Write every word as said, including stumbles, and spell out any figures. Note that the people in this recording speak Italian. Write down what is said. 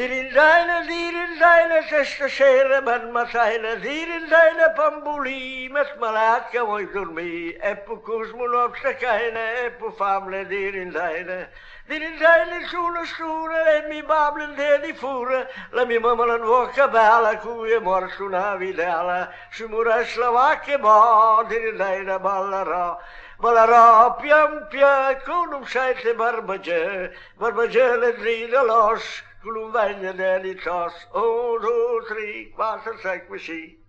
Dirindaina, dirindaina, se stasera ben mattina, dirindaina pambuli, met malaat kan mooi dormir, e pu cosmo op sta keine, e pu famle dirindaina. Dirindaina sulla stura, e mi bablen de di fura, la mia mamma non vuoca bella, cui è morso una videla, su mura slovacche bo, dirindaina ballerò. Ballerò pian pian con un sette barbagè, barbagè le drida los, con un bagno di tos, un, due, tre, quattro, cinque, sei.